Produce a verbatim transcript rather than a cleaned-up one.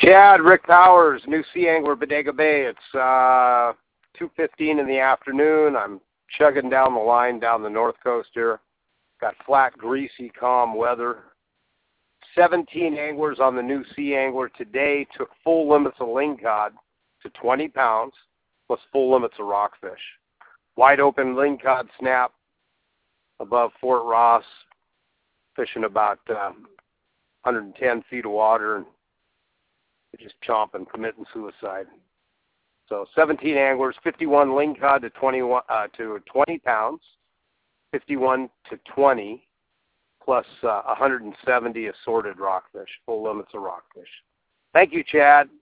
Chad, Rick Powers, New Sea Angler, Bodega Bay. It's uh, two fifteen in the afternoon. I'm chugging down the line down the north coast here. Got flat, greasy, calm weather. seventeen anglers on the New Sea Angler today took full limits of lingcod to twenty pounds, plus full limits of rockfish. Wide open lingcod snap above Fort Ross, fishing about um, one hundred ten feet of water, and just chomping, committing suicide. So seventeen anglers, fifty-one lingcod to twenty-one uh, to twenty pounds, fifty-one to twenty, plus uh, one hundred seventy assorted rockfish, full limits of rockfish. Thank you, Chad.